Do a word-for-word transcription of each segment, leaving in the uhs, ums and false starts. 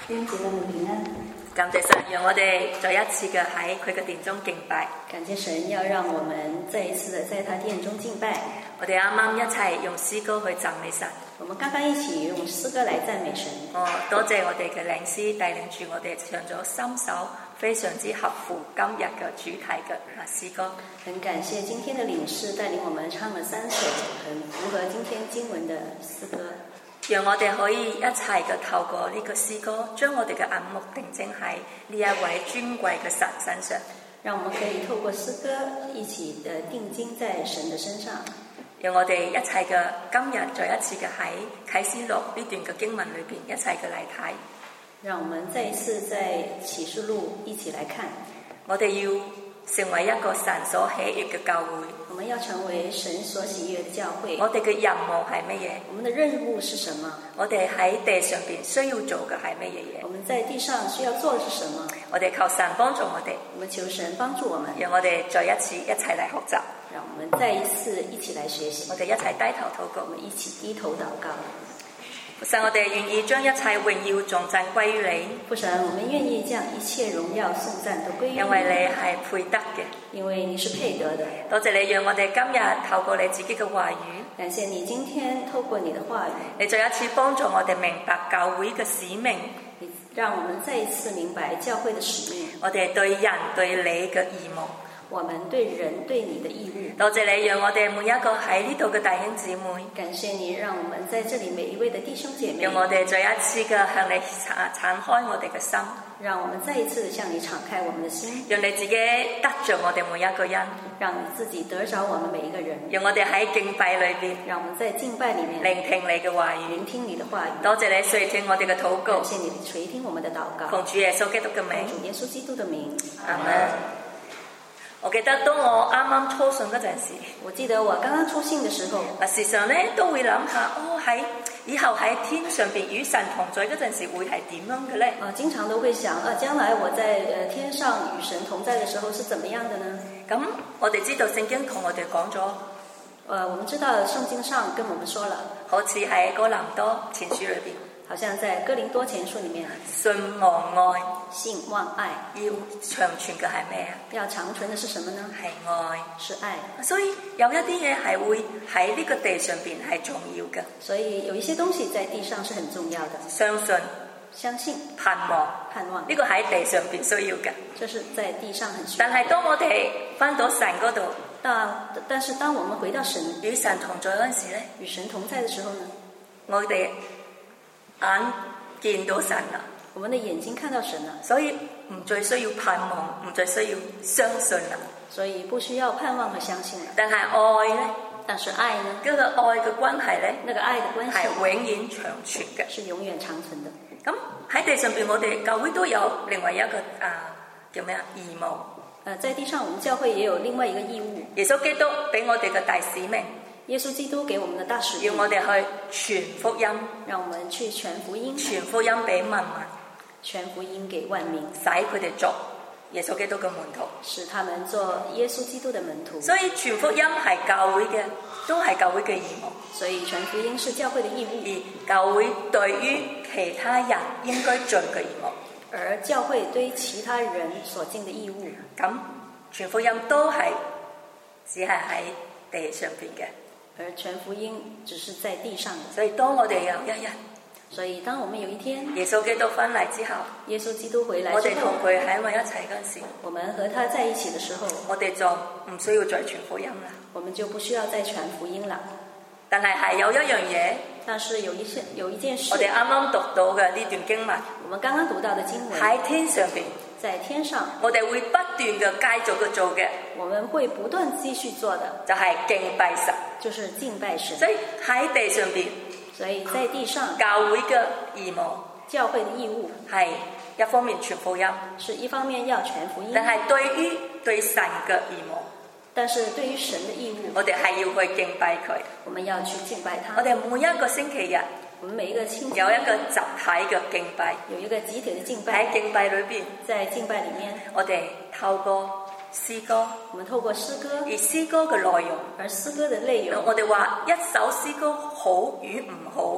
弟兄姐妹們平安， 感謝神，讓我哋再一次嘅喺佢嘅殿中敬拜。 感謝神要讓我們再一次的在他殿中敬拜。 我哋啱啱一齊用詩歌去讚美神。 我們剛剛一起用詩歌來讚美神。 哦，多謝我哋嘅領詩帶領住我哋唱咗三首非常之合乎今日嘅主題嘅詩歌。 很感謝今天的領詩帶領我們唱了三首很符合今天經文的詩歌。 讓我哋可以一齊嘅透過呢個詩歌，將我哋嘅眼目定睛喺呢一位尊貴嘅神身上。 讓我們可以透過詩歌一起的定睛在神的身上。 讓我哋一齊嘅今日再一次嘅喺啟示錄呢段嘅經文裏邊一齊嘅嚟睇。 讓我們再一次在啟示錄一起來看。 我哋要成為一個神所喜悅嘅教會。 我們要成為神所喜悅的教會。 我哋嘅任務係乜嘢？ 我們的任務是什麼？ 我哋喺地上邊需要做嘅係乜嘢嘢？ 我們在地上需要做的是什麼？ 我哋求神幫助我哋。 我們求神幫助我們。 讓我哋再一次一齊嚟學習。 讓我們再一次一起來學習。 我哋一齊低頭禱告。 我們一起低頭禱告。 父神，我哋願意將一切榮耀頌讚歸於你。 父神，我們願意將一切榮耀頌讚都歸於你。 因為你係配得嘅。 因為你是配得的。 多謝你讓我哋今日透過你自己嘅話語。 感謝你今天透過你的話語。 你再一次幫助我哋明白教會嘅使命。 你讓我們再一次明白教會的使命。 我哋對人對你嘅義務。 我們對人對你的義務。 多謝你讓我哋每一個喺呢度嘅弟兄姊妹。 感謝你讓我們在這裡每一位的弟兄姐妹。 讓我哋再一次嘅向你敞敞開我哋嘅心。 讓我們再一次向你敞開我們的心。 讓你自己得着我哋每一個人。 讓你自己得着我們每一個人。 讓我哋喺敬拜裏邊。 讓我們在敬拜裡面聆聽你嘅話語。 聆聽你的話語。 多謝你垂聽我哋嘅禱告。 感謝你垂聽我們的禱告。 奉主耶穌基督嘅名。 奉主耶穌基督的名。 阿門。我記得當我啱啱初信嗰陣時， 我記得我剛剛初信嘅時候， 啊時常咧都會諗下，哦喺以後喺天上邊與神同在嗰陣時會係點樣嘅咧？ 啊，經常都會想，啊將來我在誒天上與神同在嘅時候是怎麼樣的呢？ 咁我哋知道聖經同我哋講咗， 呃，我們知道聖經上跟我們說了， 好似喺哥林多前書裏邊。 好像在哥林多前書裡面， 信望愛， 信望愛， 要長存嘅係咩啊？ 要長存嘅是什麼呢？ 係愛， 是愛。 所以有一啲嘢係會喺呢個地上邊係重要嘅。 所以有一些東西在地上是很重要的。 相信、 相信、 盼望、 盼望， 呢個喺地上邊需要嘅。 這是在地上很需要。 但係當我哋翻到神嗰度， 但但是當我們回到神與神同在嗰陣時咧， 與神同在嘅時候呢， 我哋眼見到神啦， 我們的眼睛看到神啦， 所以唔再需要盼望，唔再需要相信啦， 所以不需要盼望和相信啦。 但係愛咧， 但是愛呢？ 嗰個愛嘅關係咧， 那個愛的關係係永遠長存嘅， 是永遠長存的。 咁喺地上邊，我哋教會都有另外一個啊叫咩啊義務。 呃，在地上，我們教會也有另外一個義務。 耶穌基督俾我哋嘅大使命。 耶穌基督給我們的大使命， 要我哋去傳福音， 讓我們去傳福音， 傳福音俾萬民， 傳福音給萬民， 使佢哋做耶穌基督嘅門徒， 使他們做耶穌基督的門徒。 所以傳福音係教會嘅，都係教會嘅義務。 所以傳福音是教會的義務， 而教會對於其他人應該盡嘅義務， 而教會對其他人所盡的義務， 咁傳福音都係只係喺地上邊嘅。 而傳福音只是在地上的。 所以當我哋有一日， 所以當我們有一天耶穌基督翻嚟之後， 耶穌基督回來之後， 我哋同佢喺埋一齊嗰陣時， 我們和他在一起的時候， 我哋就唔需要再傳福音啦。 我們就不需要再傳福音了。 但係係有一樣嘢， 但是有一些有一件事， 我哋啱啱讀到嘅呢段經文， 我們剛剛讀到的經文喺天上邊， 在天上， 我哋會不斷嘅繼續嘅做嘅， 我們會不斷繼續做的， 就係敬拜神， 就是敬拜神。 所以喺地上邊， 所以在地上， 教會嘅義務， 教會的義務係一方面傳福音， 是一方面要傳福音， 但係對於對神嘅義務， 但是對於神的義務， 我哋係要去敬拜佢， 我們要去敬拜他。 我哋每一個星期日， 我們每一個星期有一個集體嘅敬拜， 有一個集體的敬拜。 喺敬拜裏邊， 在敬拜裡面， 我哋透過詩歌， 我們透過詩歌， 而詩歌嘅內容， 而詩歌的內容， 我哋話一首詩歌好與唔好，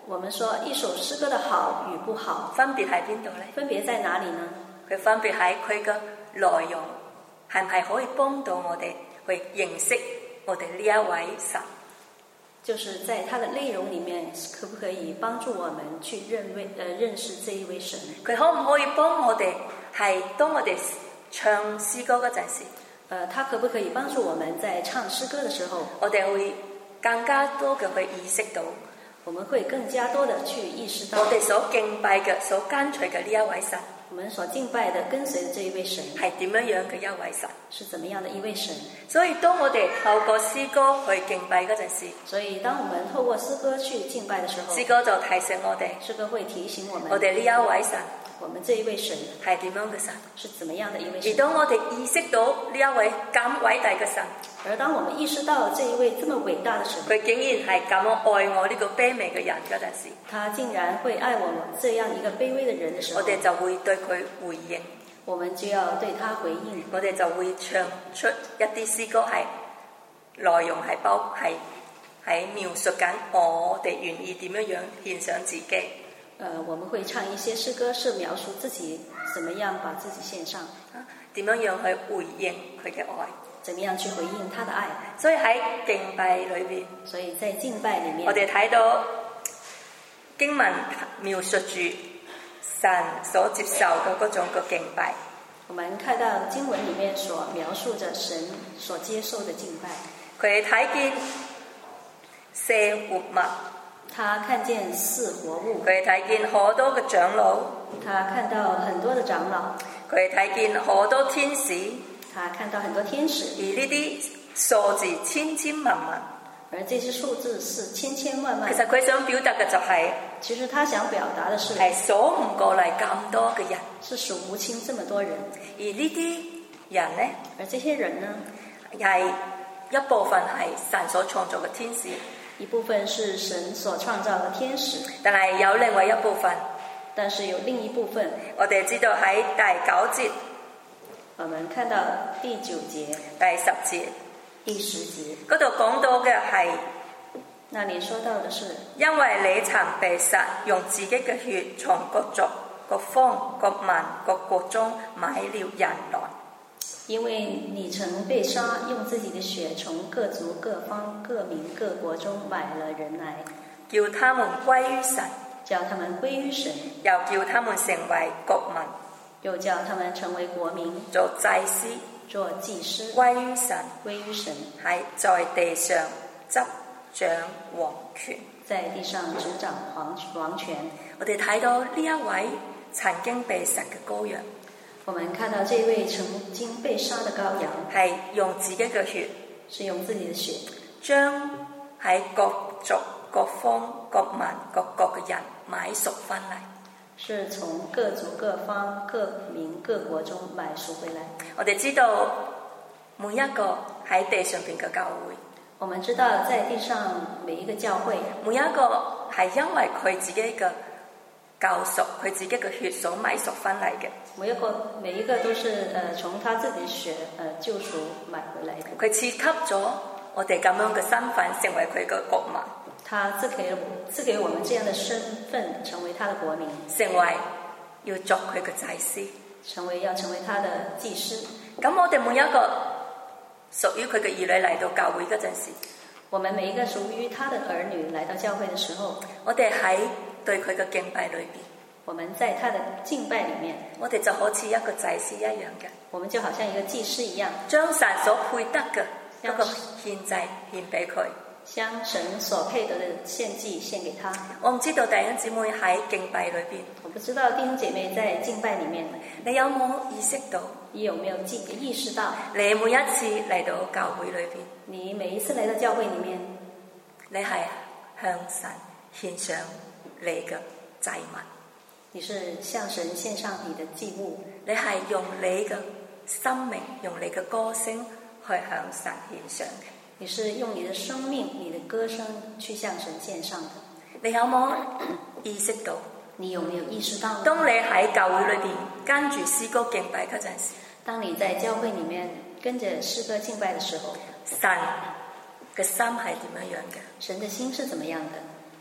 我們說一首詩歌的好與不好， 分別喺邊度呢？ 分別在哪裡呢？ 佢分別喺佢嘅內容，係唔係可以幫到我哋去認識我哋呢一位神？ 就是在它的內容裡面，可不可以幫助我們去認為呃認識這一位神？ 佢可唔可以幫我哋係當我哋唱詩歌嗰陣時， 呃，他可不可以幫助我們在唱詩歌的時候， 我哋會更加多嘅去意識到， 我們會更加多的去意識到我哋所敬拜嘅、所跟隨嘅呢一位神， 我們所敬拜的、跟隨的這一位神係點樣樣嘅一位神？ 是怎麼樣的一位神？ 所以當我哋透過詩歌去敬拜嗰陣時， 所以當我們透過詩歌去敬拜的時候， 詩歌就提醒我哋， 詩歌會提醒我們， 我哋呢一位神， 我們這一位神係點樣嘅神？ 是怎麼樣的一位神？ 而當我哋意識到呢一位咁偉大嘅神， 而當我們意識到這一位這麼偉大的神， 佢竟然係咁樣愛我呢個卑微嘅人嗰陣時， 他竟然會愛我們這樣一個卑微的人的時候， 我哋就會對佢回應， 我們就要對他回應， 我哋就會唱出一啲詩歌係內容係包係係描述緊我哋願意點樣樣獻上自己。 呃，我們會唱一些詩歌，是描述自己怎麼樣把自己獻上， 點樣樣去回應佢嘅愛， 怎麼樣去回應他的愛。 所以喺敬拜裏邊， 所以在敬拜裡面， 我哋睇到經文描述住神所接受嘅嗰種嘅敬拜。 我們看到經文裡面所描述着神所接受的敬拜。 佢睇見四活物， 他看見四活物， 佢睇見好多嘅長老， 他看到很多的長老， 佢睇見好多天使， 他看到很多天使， 而呢啲數字千千萬萬， 而這些數字是千千萬萬。 其實佢想表達嘅就係、是， 其實他想表達的是係數唔過嚟咁多嘅人， 是數不清這麼多人。 而呢啲人呢， 而這些人呢， 係一部分係神所創造嘅天使， 一部分是神所創造的天使， 但係有另外一部分， 但是有另一部分， 我哋知道喺第九節， 我們看到第九節、 第十節、 第十節嗰度講到嘅係， 那裡說到的是， 因為你曾被殺，用自己嘅血從各族、各方、各民、各國中買了人來。 因為你曾被殺，用自己的血從各族、各方、各民、各國中買了人來， 叫他們歸於神， 叫他們歸於神， 又叫他們成為國民， 又叫他們成為國民， 做祭司， 做祭司， 歸於神， 歸於神， 喺在地上執掌王權， 在地上執掌王王權。 我哋睇到呢一位曾經被殺嘅羔羊， 我們看到這位曾經被殺的羔羊， 係用自己嘅血， 是用自己的血， 將喺各族、各方、各民、各國嘅人買贖翻嚟。 是從各族、各方、各民、各國中買贖回來。 我哋知道每一個喺地上邊嘅教會， 我們知道在地上每一個教會， 每一個係因為佢自己嘅救贖，佢自己嘅血所買贖翻嚟嘅。 每一個每一個都是呃從他自己的血呃救贖買回來的。 佢賜給咗我哋咁樣嘅身份，成為佢嘅國民。 他賜給賜給我們這樣的身份，成為他的國民， 成為要作佢嘅祭司， 成為要成為他的祭司。 咁我哋每一個屬於佢嘅兒女嚟到教會嗰陣時， 我們每一個屬於他的兒女來到教會的時候， 我哋喺對佢嘅敬拜裏邊， 我們在他的敬拜裡面， 我哋就好似一個祭司一樣嘅， 我們就好像一個祭司一樣， 將神所配得嘅一個獻祭獻俾佢。 將神所配得的獻祭獻給他。 我唔知道弟兄姊妹喺敬拜裏邊， 我不知道弟兄姐妹在敬拜裡面， 你有冇意識到？ 你有沒有記意識到？ 你每一次嚟到教會裏邊， 你每一次來到教會裡面， 你係向神獻上你嘅祭物， 你是向神獻上你的祭物， 你係用你嘅生命，用你嘅歌聲去向神獻上嘅。 你是用你的生命、你的歌聲去向神獻上的。 你有冇意識到？ 你有沒有意識到？ 當你喺教會裏邊跟住詩歌敬拜嗰陣時， 當你在教會裡面跟着詩歌敬拜的時候， 神嘅心係點樣樣嘅？ 神的心是怎麼樣的？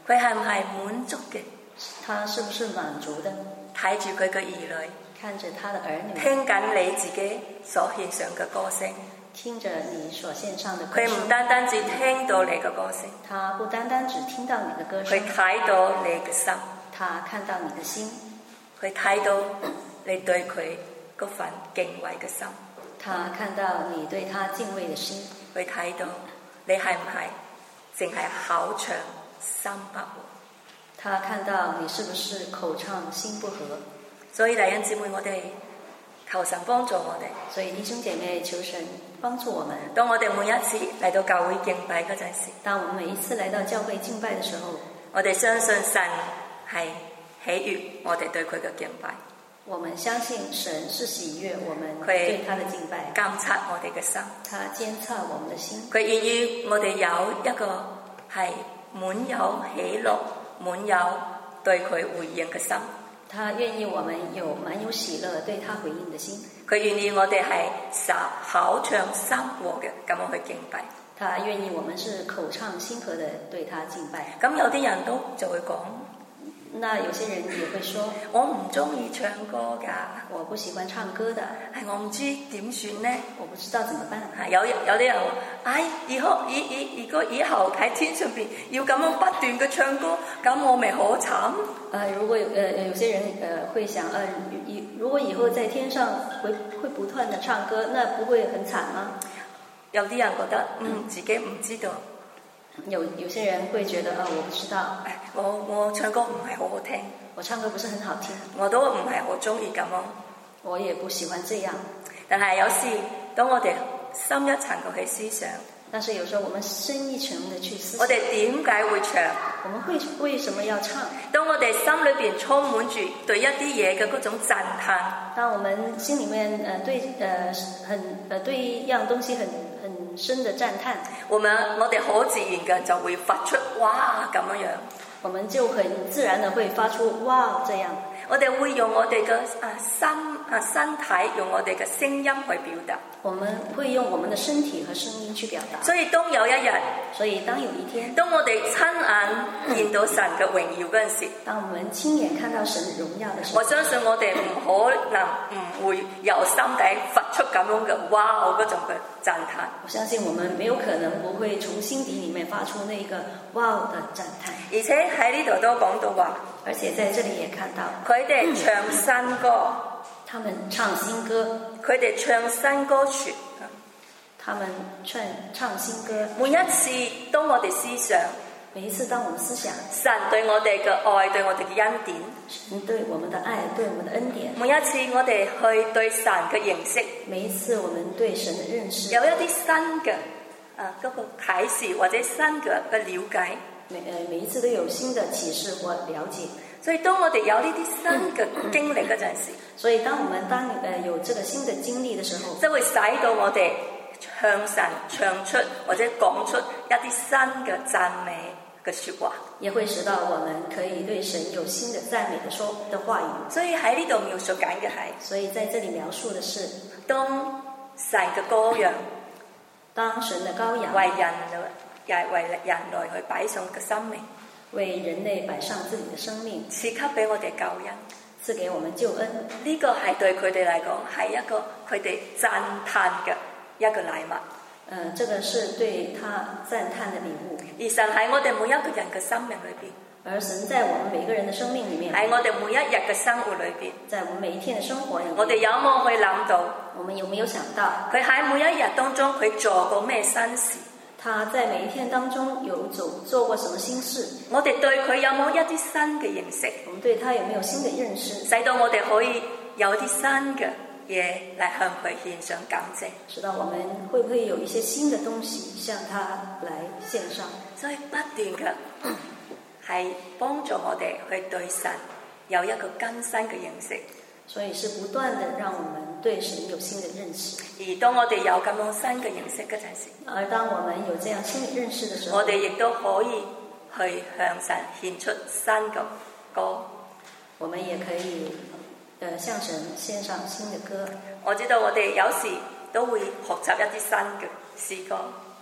佢係唔係滿足嘅？ 他是不是滿足的？ 睇住佢嘅兒女， 看着他的兒女， 聽緊你自己所獻上嘅歌聲， 聽着你所獻上的歌佢聲。 唔單單只聽到你嘅歌聲， 他不單單只聽到你的歌聲， 佢睇到你嘅心， 他看到你的心， 佢睇到你對佢嗰份敬畏嘅心， 他看到你對他敬畏的心， 佢睇到你係唔係淨係口唱心不和。 他看到你是不是口唱心不和。 所以弟兄姊妹，我哋求神幫助我哋。 所以弟兄姐妹，求神幫助我們。 當我哋每一次嚟到教會敬拜嗰陣時， 當我們每一次來到教會敬拜的時候， 我哋相信神係喜悅我哋對佢嘅敬拜。 我們相信神是喜悅我們對他的敬拜， 監察我哋嘅心， 他監察我們的心， 佢願意我哋有一個係滿有喜樂、滿有對佢回應嘅心。 他願意我們有滿有喜樂對他回應的心。 佢願意我哋係口唱心和嘅咁樣去敬拜。 他願意我們是口唱心和的對他敬拜。 咁有啲人都就會講， 那有些人也會說， 我唔中意唱歌㗎， 我不喜歡唱歌的， 係我唔知點算呢？ 我不知道怎麼辦。 係有有啲人話，唉，以後以以如果以後喺天上邊要咁樣不斷嘅唱歌，咁我咪好慘。 呃，如果呃有些人呃會想，呃，以如果以後在天上會會不斷的唱歌，那不會很慘嗎？ 有啲人覺得，嗯，自己唔知道。 有有些人會覺得，啊、呃，我不知道， 我我唱歌唔係好好聽， 我唱歌不是很好聽， 我都唔係好中意咁樣， 我也不喜歡這樣。 但係有時當我哋深一層嘅去思想， 但是有時候我們深一層的去思想， 我哋點解會唱？ 我們會為什麼要唱？ 當我哋心裏邊充滿住對一啲嘢嘅嗰種讚嘆， 當我們心裡面呃對呃很呃對一樣東西很很深的讚嘆，我們我哋好自然嘅就會發出哇咁樣樣， 我們就很自然的會發出哇這樣。 我哋會用我哋嘅啊身啊身體，用我哋嘅聲音去表達。 我們會用我們的身體和聲音去表達。 所以當有一日， 所以當有一天， 當我哋親眼見到神嘅榮耀嗰陣時， 當我們親眼看到神榮耀的時候， 我相信我哋唔可能唔會由心底發出咁樣嘅哇嗰種嘅讚嘆。 我相信我們沒有可能不會從心底裡面發出那個哇的讚嘆。 而且喺呢度都講到話， 而且在這裡也看到佢哋唱新歌， 他們唱新歌， 佢哋唱新歌傳， 他們唱唱新歌。 每一次當我哋思想， 每一次當我們思想神對我哋嘅愛，對我哋嘅恩典， 神對我們的愛，對我們的恩典。 每一次我哋去對神嘅認識， 每一次我們對神的認識， 有一啲新嘅啊嗰個啟示或者新嘅嘅了解。 每誒每一次都有新的啟示或了解。 所以當我哋有呢啲新嘅經歷嗰陣時， 所以當我們當誒有這個新的經歷的時候， 就會使到我哋向神唱出或者講出一啲新嘅讚美嘅説話， 也會使到我們可以對神有新的讚美的說的話語。 所以喺呢度描述緊嘅係， 所以在這裡描述的是， 當神嘅羔羊， 當神的羔羊為人類，又係為人類去擺上嘅生命， 為人類擺上自己的生命， 賜給俾我哋救恩， 賜給我們救恩。 呢個係對佢哋嚟講係一個佢哋讚歎嘅一個禮物。 呃，這個是對他讚歎的禮物。 而神喺我哋每一個人嘅生命裏邊， 而神在我們每個人的生命裡面， 喺我哋每一日嘅生活裏邊， 在我們每一天的生活裡面， 我哋有冇去諗到？ 我們有沒有想到佢喺每一日當中佢做過咩新事？ 他在每一天當中有做做過什麼新事？ 我哋對佢有冇一啲新嘅認識？ 我們對他有沒有新的認識？ 使到我哋可以有啲新嘅嘢嚟向佢獻上感謝。 知道我們會不會有一些新的東西向他來獻上？ 所以不斷嘅係幫助我哋去對神有一個更新嘅認識。 所以是不斷的讓我們對神有新的認識。 而當我哋有咁樣新嘅認識嗰陣時， 而當我們有這樣新的認識的時候， 我哋亦都可以去向神獻出新嘅歌。 我們也可以呃向神獻上新的歌。 我知道我哋有時都會學習一啲新嘅詩歌。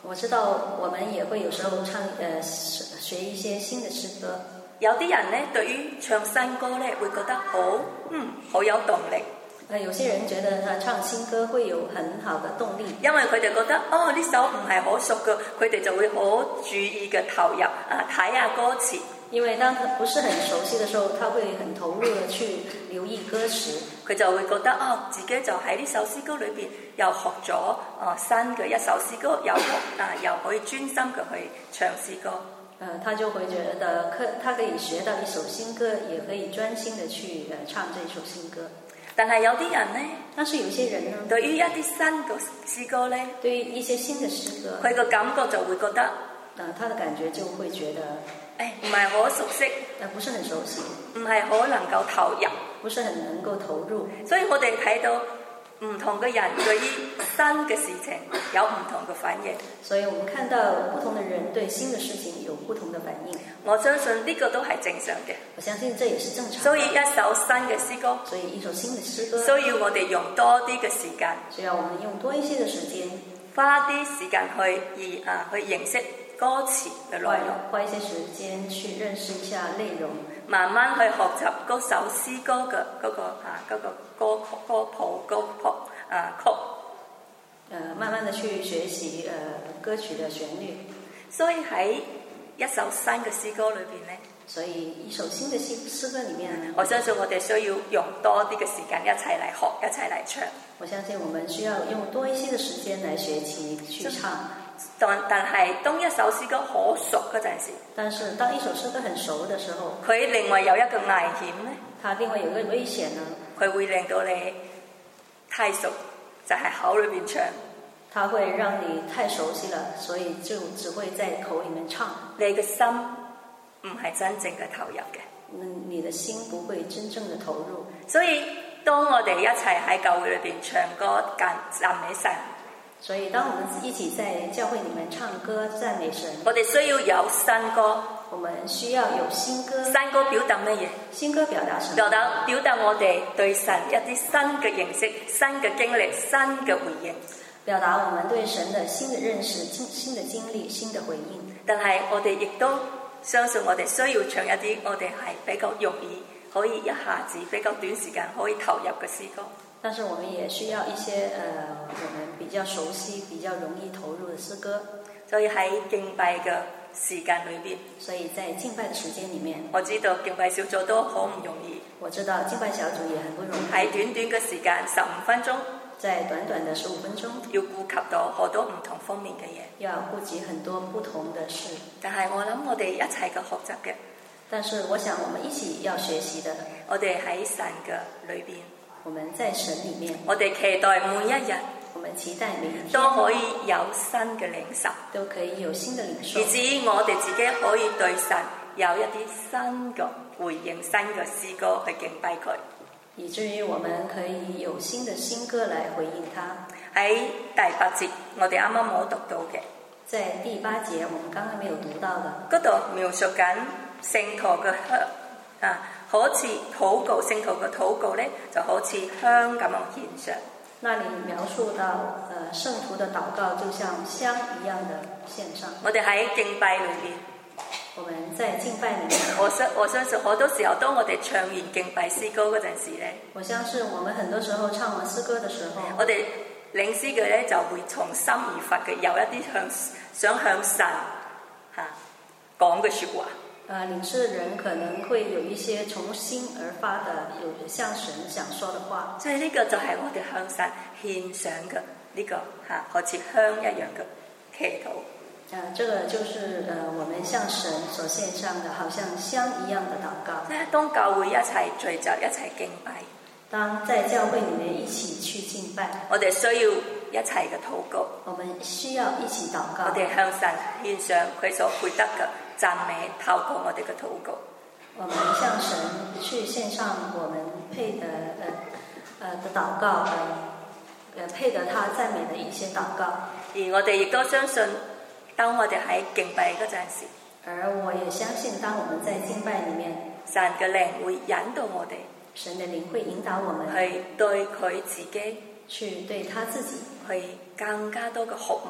我知道我們也會有時候唱呃學一些新的詩歌。 有啲人咧對於唱新歌咧會覺得好嗯好有動力。 呃，有些人覺得他唱新歌會有很好的動力， 因為佢哋覺得哦呢首唔係好熟嘅，佢哋就會好注意嘅投入啊睇下歌詞。 因為當他不是很熟悉的時候，他會很投入的去留意歌詞， 佢就會覺得哦自己就喺呢首詩歌裏邊又學咗啊新嘅一首詩歌，又學啊又可以專心嘅去唱詩歌。 呃，他就會覺得可他可以學到一首新歌，也可以專心的去呃唱這首新歌。 但係有啲人呢， 但是有些人呢， 對於一啲新嘅詩歌呢， 對於一些新的詩歌， 佢個感覺就會覺得， 呃，他的感覺就會覺得， 誒唔係好熟悉， 呃，不是很熟悉， 唔係好能夠投入， 不是很能夠投入。 所以我哋睇到唔同嘅人對於新嘅事情有唔同嘅反應。 所以我們看到不同的人對新的事情有不同的反應。 我相信呢個都係正常嘅。 我相信這也是正常的。 所以一首新嘅詩歌， 所以一首新的詩歌， 需要我哋用多啲嘅時間， 需要我們用多一些的時間， 花啲時間去而啊去認識歌詞嘅內容， 花一些時間去認識一下內容， 慢慢去學習嗰首詩歌嘅嗰個啊嗰個歌曲歌譜歌曲啊曲， 呃，慢慢的去學習呃歌曲的旋律。 所以喺一首新嘅詩歌裏邊咧， 所以一首新嘅詩詩歌裏面， 我相信我哋需要用多啲嘅時間一齊嚟學，一齊嚟唱。 我相信我們需要用多一些的時間來學習去唱。 但但係當一首詩歌好熟嗰陣時， 但是當一首詩歌很熟的時候， 佢另外有一個危險咧， 它另外有一個危險呢， 佢會令到你太熟，就係口裏邊唱。 它會讓你太熟悉了，所以就只會在口裡面唱。 你嘅心唔係真正嘅投入嘅， 嗯，你的心不會真正的投入。 所以當我哋一齊喺教會裏邊唱歌讚讚美神， 所以當我們一起在教會裡面唱歌讚美神， 我哋需要有新歌。 我們需要有新歌。 新歌表達乜嘢？ 新歌表達什麼？ 表達表達我哋對神一啲新嘅認識、新嘅經歷、新嘅回應。 表達我們對神的新的認識、新的經歷、新的回應。 但係我哋亦都相信我哋需要唱一啲我哋係比較容易可以一下子比較短時間可以投入嘅詩歌。 但是我們也需要一些呃我們比較熟悉、比較容易投入的詩歌。 所以喺敬拜嘅時間裏邊， 所以在敬拜嘅時間裡面， 我知道敬拜小組都好唔容易。 我知道敬拜小組也很不容易。 喺短短嘅時間十五分鐘， 在短短的十五分鐘， 要顧及到好多唔同方面嘅嘢， 要顧及很多不同的事。 但係我諗我哋一齊嘅學習嘅， 但是我想我們一起要學習的， 我哋喺神嘅裏邊， 我們在神裡面， 我哋期待每一日， 我們期待每一天都可以有新嘅領受， 都可以有新的領受， 以至於我哋自己可以對神有一啲新嘅回應、新嘅詩歌去敬拜佢。 以至於我們可以有新的新歌來回應他。 喺第八節，我哋啱啱冇讀到嘅， 在第八節，我們剛剛沒有讀到的， 嗰度描述緊聖徒嘅香啊，好似禱告，聖徒嘅禱告咧，就好似香咁樣獻上。 那裡描述到，呃，聖徒的禱告就像香一樣的獻上。 我哋喺敬拜裏邊， 我們在敬拜裡面， 我相我相信好多時候，當我哋唱完敬拜詩歌嗰陣時咧， 我相信我們很多時候唱完詩歌的時候， 我哋領詩嘅咧就會從心而發嘅有一啲向想向神嚇講嘅説話。 呃，領詩的人可能會有一些從心而發的，有向神想說的話。 所以呢個就係我哋向神獻上嘅呢個嚇，好似香一樣嘅祈禱。 呃，這個就是呃，我們向神所獻上的，好像香一樣的禱告。 即係當教會一齊聚集、一齊敬拜， 當在教會裡面一起去敬拜， 我哋需要一齊嘅禱告。 我們需要一起禱告。 我哋向神獻上佢所配得嘅讚美，透過我哋嘅禱告。 我們向神去獻上我們配的呃呃的禱告，呃呃配得他讚美的一些禱告。 而我哋亦都相信，當我哋喺敬拜嗰陣時， 而我也相信，當我們在敬拜裡面， 神嘅靈會引導我哋， 神的靈會引導我們去對佢自己， 去對他自己， 去更加多嘅渴慕，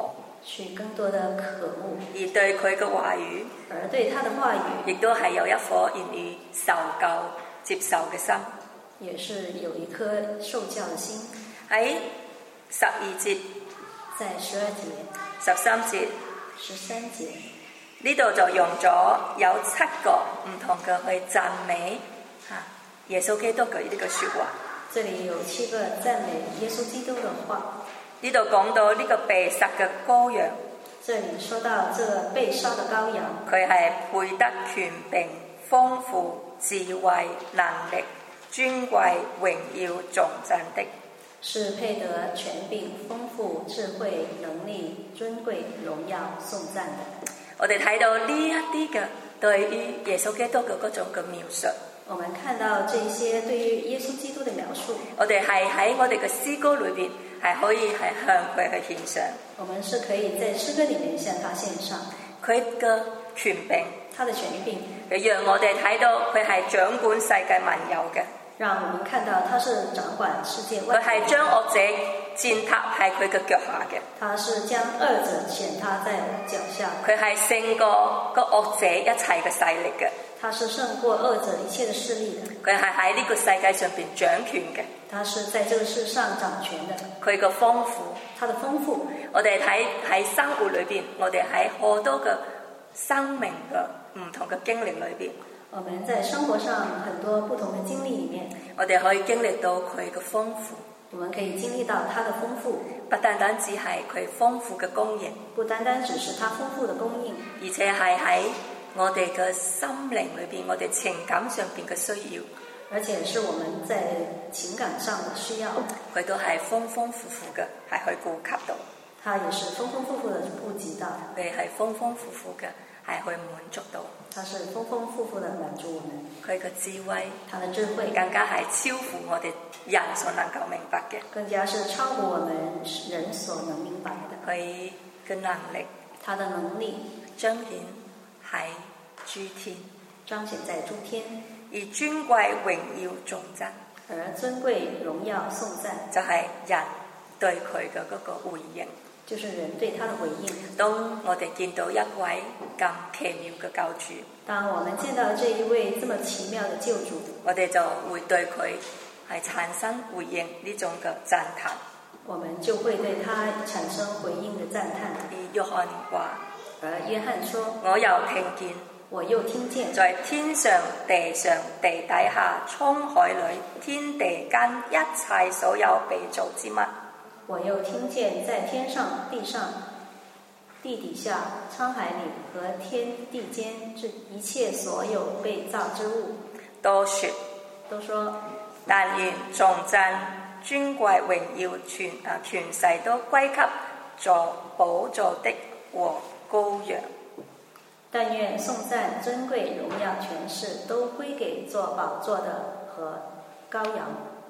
去更多的渴慕， 而對佢嘅話語， 而對他的話語， 亦都係有一顆願意受教接受嘅心， 也是有一顆受教嘅心。 喺十二節， 在十二節、 十三節、 十三節呢度就用咗有七個唔同嘅去讚美嚇耶穌基督嘅呢個説話。 這裡有七個讚美耶穌基督的話。 呢度講到呢個被殺嘅羔羊， 這裡說到這個被殺的羔羊， 佢係配得權柄、豐富、智慧、能力、尊貴、榮耀、頌讚的， 是配得權柄、豐富、智慧、能力、尊貴、榮耀、頌讚的。 我哋睇到呢一啲嘅對於耶穌基督嘅嗰種嘅描述。 我們看到這些對於耶穌基督的描述， 我哋係喺我哋嘅詩歌裏邊係可以係向佢去獻上。 我們是可以在詩歌裡面向他獻上佢嘅權柄， 他的權柄， 讓我哋睇到佢係掌管世界萬有嘅。 讓我們看到他是掌管世界萬有。 佢係將惡者踐踏喺佢嘅腳下嘅。 他是將惡者踐踏在腳下。 佢係勝過個惡者一切嘅勢力嘅。 他是勝過惡者一切的勢力的。 佢係喺呢個世界上邊掌權嘅。 他是在這個世上掌權的。 佢嘅豐富， 他的豐富， 我哋睇喺生活裏邊，我哋喺好多嘅生命嘅唔同嘅經歷裏邊， 我們在生活上很多不同的經歷裡面， 我哋可以經歷到佢嘅豐富。 我們可以經歷到他的豐富， 不單單只係佢豐富嘅供應， 不單單只是他豐富的供應， 而且係喺我哋嘅心靈裏邊，我哋情感上邊嘅需要， 而且是我們在情感上的需要， 佢都係豐豐富富嘅，係去顧及到。 他也是豐豐富富的顧及到， 佢係豐豐富富嘅，係去滿足到。 他是豐豐富富的滿足我們。 佢嘅智慧， 他的智慧更加係超乎我哋人所能夠明白嘅。 更加是超乎我們人所能明白的。 佢嘅能力， 他的能力彰顯喺諸天， 彰顯在諸天， 而尊貴榮耀頌讚， 而尊貴榮耀頌讚就係人對佢嘅嗰個回應。 就是人對他的回應。 當我哋見到一位咁奇妙嘅救主， 當我們見到這一位這麼奇妙的救主， 我哋就會對佢係產生回應呢種嘅讚嘆。 我們就會對他產生回應的讚嘆。 而約翰話， 而約翰說： 我又聽見， 我又聽見， 在天上、地上、地底下、滄海裏、天地間一切所有被造之物。 我又聽見在天上、地上、地底下、滄海裡和天地間這一切所有被造之物， 都說， 都說， 但願頌讚、尊貴、榮耀、全啊權勢都歸給坐寶座的和羔羊。 但願頌讚、尊貴、榮耀、權勢都歸給坐寶座的和羔羊。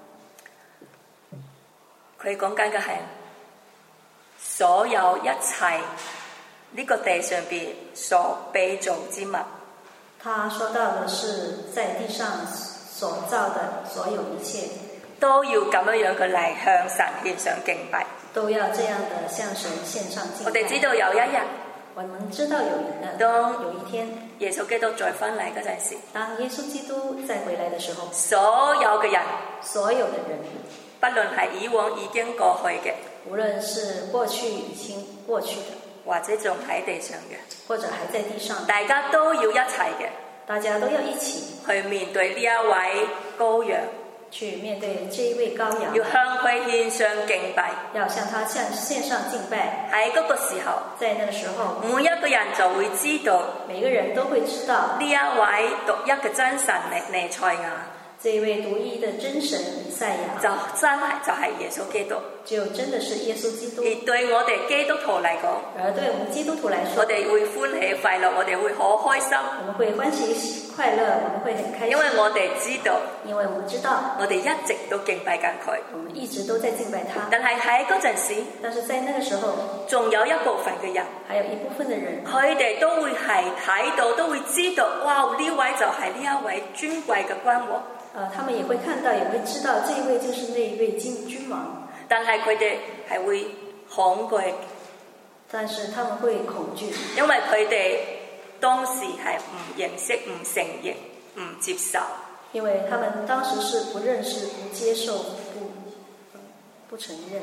佢講緊嘅係所有一切呢個地上邊所被造之物。 他說到的是在地上所造的所有一切， 都要咁樣樣嘅嚟向神獻上敬拜， 都要這樣的向神獻上敬拜。 我哋知道有一日， 我們知道有一日， 當有一天耶穌基督再返嚟嗰陣時， 當耶穌基督再回來的時候， 所有嘅人， 所有的人， 不論係以往已經過去嘅， 無論是過去已經過去的， 或者仲喺地上嘅， 或者還在地上， 大家都要一齊嘅， 大家都要一起去面對呢一位羔羊， 去面對這一位羔羊， 要向佢獻上敬拜， 要向他向獻上敬拜。 喺嗰個時候， 在那個時候， 每一個人就會知道， 每個人都會知道呢一位獨一嘅真神彌賽亞， 這一位獨一的真神彌賽亞， 就真係就係耶穌基督， 就真的是耶穌基督。 而對我哋基督徒嚟講， 而對我們基督徒來說， 我哋會歡喜快樂，我哋會好開心， 我們會歡喜快樂，我們會很開心， 因為我哋知道， 因為我們知道， 我哋一直都敬拜緊佢， 我們一直都在敬拜他。 但係喺嗰陣時， 但是在那個時候， 仲有一部分嘅人， 還有一部分的人， 佢哋都會係睇到，都會知道，哇！呢位就係呢一位尊貴嘅君王。 呃，他們也會看到，也會知道，這一位就是那一位君君王。 但係佢哋係會恐懼， 但是他們會恐懼， 因為佢哋當時係唔認識、唔承認、唔接受。 因為他們當時是不認識、不接受、不不承認。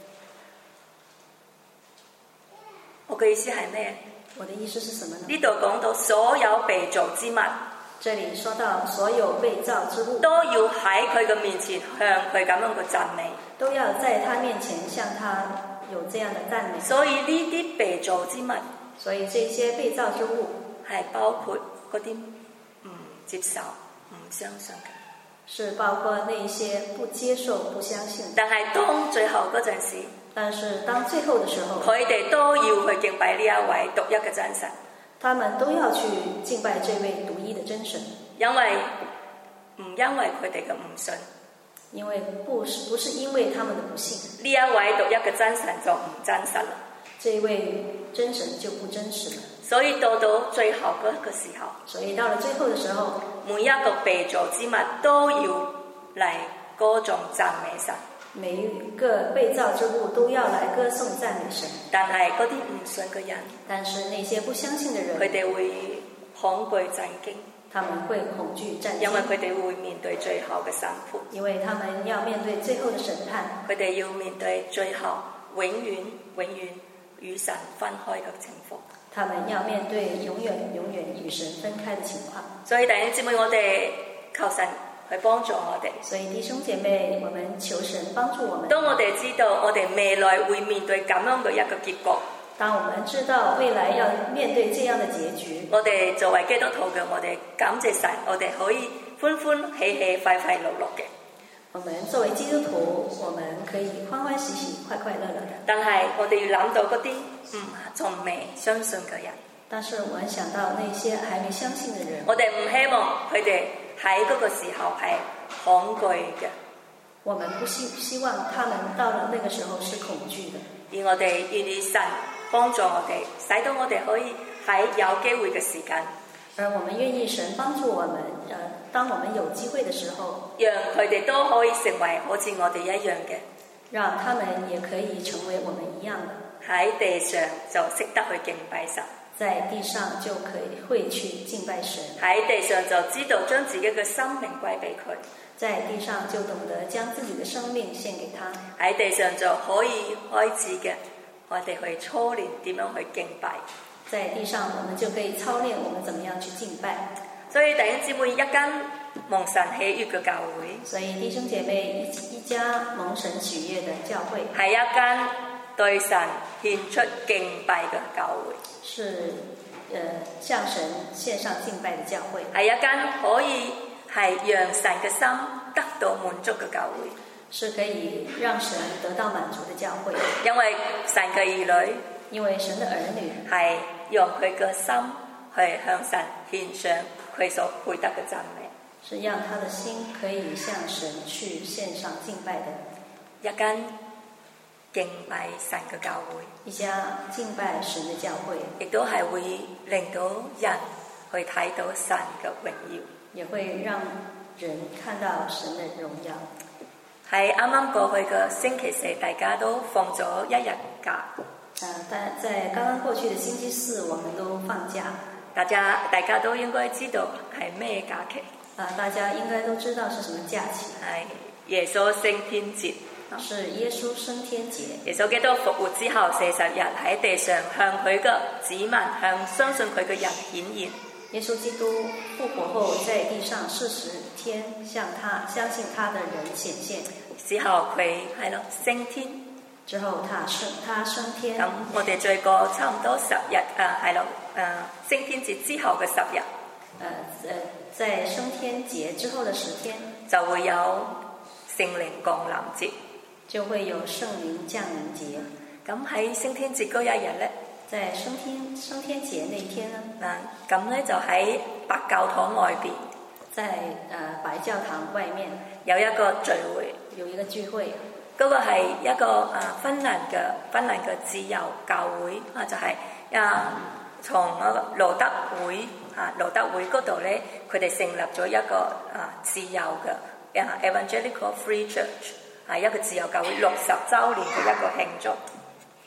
我嘅意思係咩？ 我的意思是什麼呢？ 呢度講到所有被造之物， 這裡說到所有被造之物都要喺佢嘅面前向佢咁樣嘅讚美， 都要在他面前向他有這樣的讚美。 所以呢啲被造之物， 所以這些被造之物係包括嗰啲唔接受、唔相信嘅， 是包括那些不接受、不相信。 但係當最後嗰陣時， 但是當最後的時候， 佢哋都要去敬拜呢一位獨一嘅真神。 他們都要去敬拜這位獨一的真神， 因為唔因為佢哋嘅唔信， 因為不是不是因為他們的不信， 呢一位獨一嘅真神就唔真實啦。 這位真神就不真實了。 所以到到最後嗰個時候， 所以到了最後的時候， 每一個被造之物都要嚟歌頌讚美神。 每一個被造之物都要來歌頌讚美神。 但係嗰啲唔信嘅人， 但是那些不相信的人， 佢哋會恐懼震驚， 他們會恐懼震驚， 因為佢哋會面對最後嘅審判， 因為他們要面對最後的審判， 佢哋要面對最後永遠永遠與神分開嘅情況。 他們要面對永遠永遠與神分開的情況。 所以弟兄姊妹，我哋求神去幫助我哋。 所以弟兄姐妹，我們求神幫助我們。 當我哋知道我哋未來會面對咁樣嘅一個結局， 當我們知道未來要面對這樣的結局， 我哋作為基督徒嘅，我哋感謝神，我哋可以歡歡喜喜、快快樂樂嘅。 我們作為基督徒，我們可以歡歡喜喜、快快樂樂的。 但係我哋要諗到嗰啲唔仲未相信嘅人。 但是我們想到那些還沒相信的人， 我哋唔希望佢哋喺嗰個時候係恐懼嘅。 我們不希希望他們到了那個時候是恐懼的。 而我哋願意神幫助我哋，使到我哋可以喺有機會嘅時間， 而我們願意神幫助我們，呃，當我們有機會的時候， 讓佢哋都可以成為好似我哋一樣嘅， 讓他們也可以成為我們一樣的， 喺地上就識得去敬拜神， 在地上就可以會去敬拜神， 喺地上就知道將自己嘅生命歸俾佢， 在地上就懂得將自己的生命獻給他， 喺地上就可以開始嘅，我哋去操練點樣去敬拜。 在地上我們就可以操練我們怎麼樣去敬拜。 所以弟兄姊妹，一間蒙神喜悅嘅教會， 所以弟兄姐妹，一一家蒙神喜悅的教會， 係一間對神獻出敬拜嘅教會， 是呃向神獻上敬拜的教會， 係一間可以係讓神嘅心得到滿足嘅教會， 是可以讓神得到滿足的教會。 因為神嘅兒女， 因為神的兒女係用佢嘅心去向神獻上佢所配得嘅讚美， 是讓他的心可以向神去獻上敬拜的一間敬拜神嘅教會， 一家敬拜神的教會， 亦都係會令到人去睇到神嘅榮耀， 也會讓人看到神的榮耀。 喺啱啱過去嘅星期四，大家都放咗一日假。 呃，但在剛剛過去的星期四，我們都放假。 大家大家都應該知道係咩假期？ 啊、呃，大家應該都知道是什麼假期？ 係耶穌升天節。 是耶穌升天節。 耶穌基督復活之後四十日喺地上向佢嘅子民，向相信佢嘅人顯現。 耶穌基督復活後，在地上四十天向他相信他的人顯現。 之後佢係咯升天。 之後他升他升天。 咁我哋再過差唔多十日啊，係咯誒升天節之後嘅十日。 誒誒，在升天節之後嘅十天， 就會有聖靈降臨節。 就會有聖靈降臨節。 咁喺升天節嗰一日咧， 在升天升天節那一天呢？ 嗱，咁咧就喺白教堂外邊， 在誒、呃、白教堂外面有一個聚會， 有一個聚會。 嗰、那個係一個啊芬蘭嘅芬蘭嘅自由教會啊，就係、是、啊從嗰個羅德會啊羅德會嗰度咧，佢哋成立咗一個啊自由嘅啊 Evangelical Free Church。係一個自由教會六十週年嘅一個慶祝。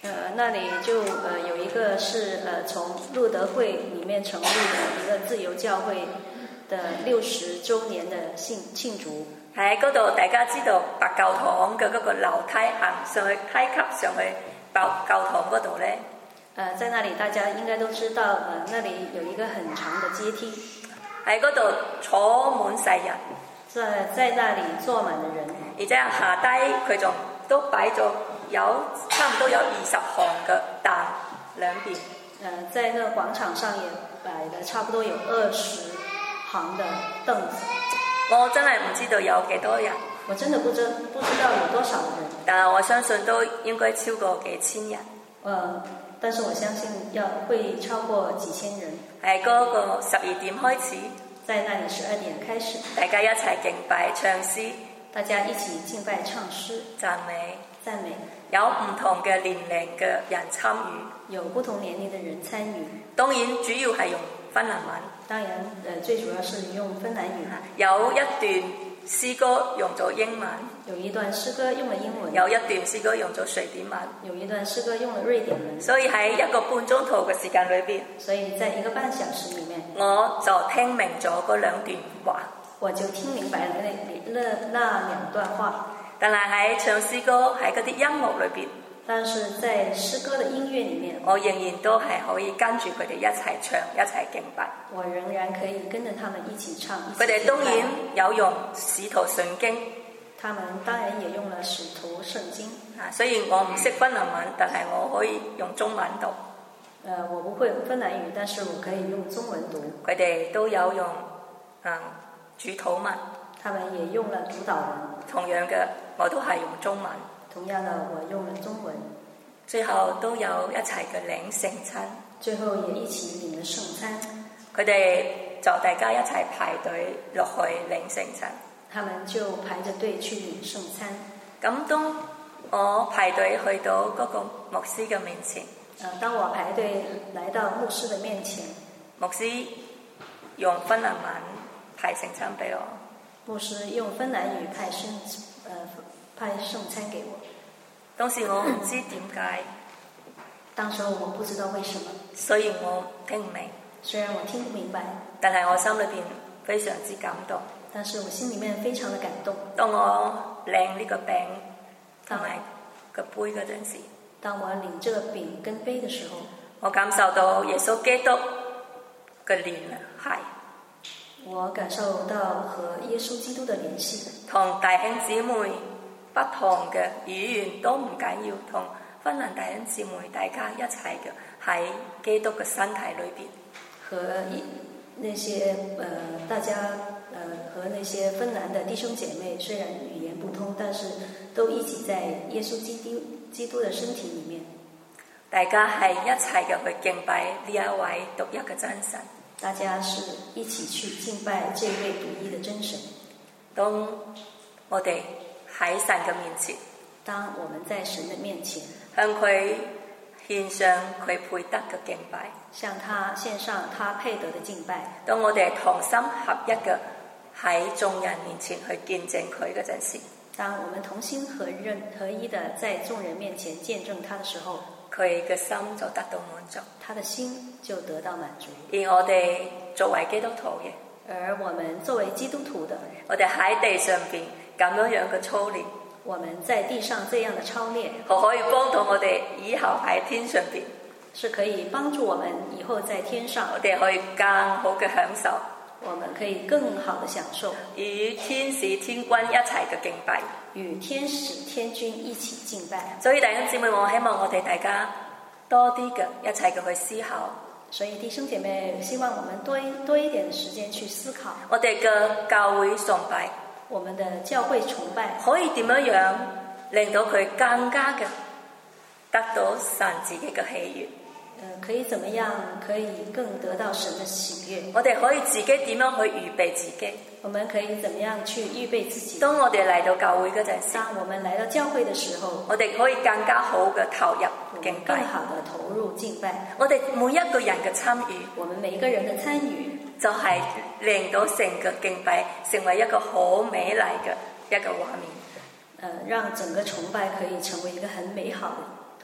呃，那里就呃有一个是呃從路德會裡面成立的一個自由教會的六十週年的慶慶祝。 喺嗰度，大家知道白教堂嘅嗰個樓梯行上去梯級上去白教堂嗰度咧。 呃，在那裡大家應該都知道，呃，那裡有一個很長的階梯。 喺嗰度坐滿世人， 在在那裡坐滿的人， 而且下低佢仲都擺咗有差唔多有二十行嘅凳兩邊。 呃，在那個廣場上也擺了差不多有二十行的凳子。 我真係唔知道有幾多人， 我真的不知不知道有多少人， 但係我相信都應該超過幾千人。 呃，但是我相信要會超過幾千人。 喺嗰個十二點開始， 在那裡十二點開始， 大家一齊敬拜唱詩， 大家一起敬拜唱詩讚美讚美， 有唔同嘅年齡嘅人參與， 有不同年齡的人參與。 當然主要係用芬蘭文。 當然，呃，最主要是用芬蘭語。 有一段詩歌用咗英文， 有一段詩歌用了英文， 有一段詩歌用咗瑞典文， 有一段詩歌用了瑞典文。 所以喺一個半鐘頭嘅時間裏邊， 所以在一個半小時裡面， 我就聽明咗嗰兩段話， 我就聽明白了那那那兩段話。 但係喺唱詩歌喺嗰啲音樂裏邊， 但是在詩歌的音樂裡面， 我仍然都係可以跟住佢哋一齊唱，一齊敬拜。 我仍然可以跟着他們一起唱。 佢哋當然有用使徒聖經， 他們當然也用了使徒聖經。 啊，雖然我唔識芬蘭文，但係我可以用中文讀。 呃，我不會芬蘭語，但是我可以用中文讀。 佢哋都有用嗯主禱文， 他們也用了主禱文。 同樣嘅，我都係用中文。 同樣的，我用了中文。 最後都有一齊嘅領聖餐。 最後也一起領了聖餐。 佢哋就大家一齊排隊落去領聖餐。 他們就排着隊去領聖餐。 咁當我排隊去到嗰個牧師嘅面前， 呃，當我排隊來到牧師的面前， 牧師用芬蘭文派聖餐俾我。 牧師用芬蘭語派聖呃派聖餐給我。 當時我唔知點解， 當時我不知道為什麼， 雖然我聽唔明， 雖然我聽不明白， 但係我心裏邊非常之感動。 但是我心裡面非常的感動。 當我領呢個餅同埋個杯嗰陣時， 當我領這個餅跟杯的時候， 我感受到耶穌基督嘅聯繫， 我感受到和耶穌基督的聯繫， 同弟兄姊妹不同嘅語言都唔緊要，同芬蘭弟兄姊妹大家一齊嘅喺基督嘅身體裏邊， 和那些呃大家呃和那些芬蘭的弟兄姐妹，雖然語言不通，但是都一起在耶穌基督基督的身體裡面， 大家係一齊嘅去敬拜呢一位獨一嘅真神。 大家是一起去敬拜這位獨一的真神。 當我哋喺神嘅面前， 當我們在神的面前向佢獻上佢配得嘅敬拜， 向他獻上他配得的敬拜。 當我哋同心合一嘅喺眾人面前去見證佢嗰陣時， 當我們同心合認合一的在眾人面前見證他的時候， 佢嘅心就得到滿足， 他的心就得到滿足。 而我哋作為基督徒嘅， 而我們作為基督徒的， 我哋喺地上邊咁樣樣嘅操練， 我們在地上這樣的操練， 可以幫到我哋以後喺天上邊， 是可以幫助我們以後在天上， 我哋可以更好嘅享受， 我們可以更好的享受與天使天君一齊嘅敬拜， 與天使天君一起敬拜。 所以弟兄姊妹，我希望我哋大家多啲嘅一齊嘅去思考。 所以弟兄姐妹，希望我們多多一點的時間去思考， 我哋嘅教會崇拜， 我們的教會崇拜可以點樣樣令到佢更加嘅得到神自己嘅喜悅？ 呃，可以怎麼樣可以更得到神的喜悅？ 我哋可以自己點樣去預備自己？ 我們可以怎麼樣去預備自己？ 當我哋嚟到教會嗰陣時， 當我們來到教會的時候， 我哋可以更加好嘅投入敬拜， 更好的投入敬拜。 我哋每一個人嘅參與， 我們每一個人的參與， 就係令到成個敬拜成為一個好美麗嘅一個畫面。 呃，讓整個崇拜可以成為一個很美好的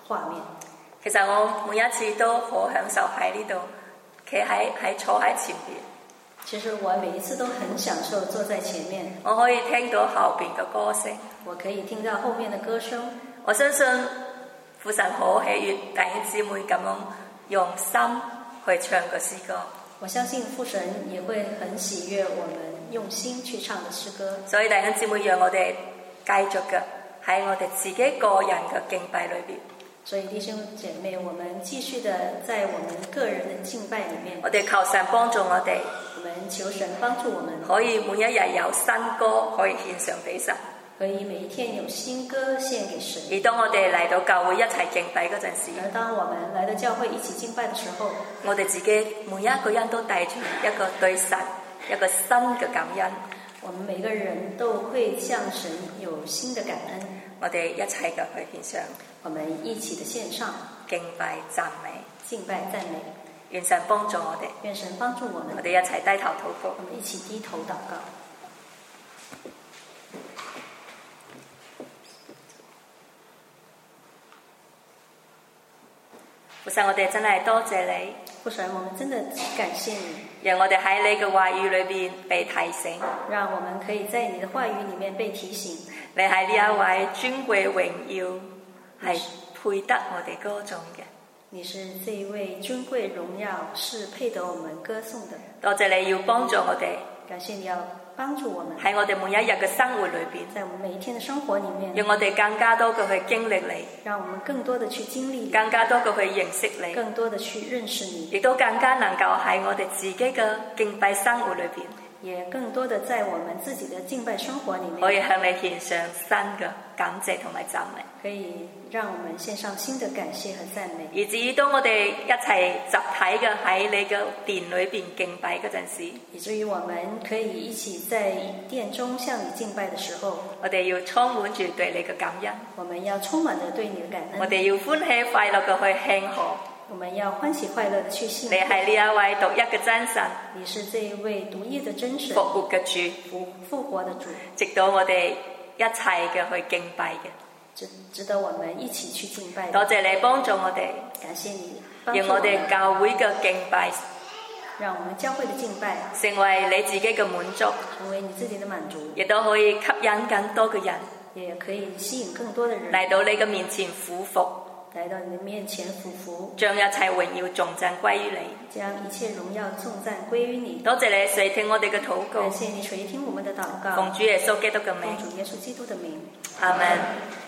畫面。 其實我每一次都好享受喺呢度，企喺喺坐喺前邊。 其實我每一次都很享受坐在前面， 我可以聽到後邊嘅歌聲， 我可以聽到後面的歌聲。 我相信父神好喜悅弟兄姊妹咁樣用心去唱個詩歌。 我相信父神也會很喜悅我們用心去唱的詩歌。 所以弟兄姊妹，讓我哋繼續嘅喺我哋自己個人嘅敬拜裏邊。 所以弟兄姐妹，我們繼續的在我們個人的敬拜裏面， 我哋求神幫助我哋， 我們求神幫助我們， 可以每一日有新歌可以獻上俾神， 可以每一天有新歌獻給神。 而當我哋嚟到教會一齊敬拜嗰陣時， 而當我們來到教會一起敬拜的時候， 我哋自己每一個人都帶住一個對神一個新嘅感恩。 我們每個人都會向神有新的感恩。 我哋一齊嘅去獻上， 我們一起的獻上敬拜讚美， 敬拜讚美。 願神幫助我哋， 願神幫助我們。 我哋一齊低頭禱告， 我們一起低頭禱告。 父神，我哋真係多謝你。 父神，我們真的感謝你， 讓我哋喺你嘅話語裏邊被提醒， 讓我們可以在你的話語裏面被提醒。 你係呢一位尊貴榮耀，係配得我哋歌頌嘅。 你是這一位尊貴榮耀，是配得我們歌頌的。 多謝你要幫助我哋， 感謝你要幫助我們喺我哋每一日嘅生活裏邊， 在我們每一天的生活裏面， 讓我哋更加多嘅去經歷你， 讓我們更多的去經歷你， 更加多嘅去認識你， 更多的去認識你， 亦都更加能夠喺我哋自己嘅敬拜生活裏邊， 也更多的在我們自己的敬拜生活裏面， 可以向你獻上新嘅感謝同埋讚美， 可以讓我們獻上新的感謝和讚美。 以至於當我哋一齊集體嘅喺你嘅殿裏邊敬拜嗰陣時， 以至於我們可以一起在殿中向你敬拜的時候， 我哋要充滿住對你嘅感恩， 我們要充滿着對你的感恩， 我哋要歡喜快樂嘅去慶賀， 我們要歡喜快樂的去慶賀。 你係呢一位獨一嘅真神， 你是這一位獨一的真神， 復活嘅主， 復復活的主， 直到我哋一齊嘅去敬拜嘅。 值值得我們一起去敬拜。 多謝你幫助我哋， 感謝你幫助讓我哋教會嘅敬拜， 讓我們教會的敬拜成為你自己嘅滿足， 成為你自己的滿足， 亦都可以吸引更多嘅人， 也可以吸引更多的人嚟到你嘅面前俯伏， 來到你的面前俯伏， 將一切榮耀頌讚歸於你， 將一切榮耀頌讚歸於你。 多謝你垂聽我哋嘅禱告， 感謝你垂聽我們的禱告， 奉主耶穌基督嘅名， 奉主耶穌基督的名， 阿們。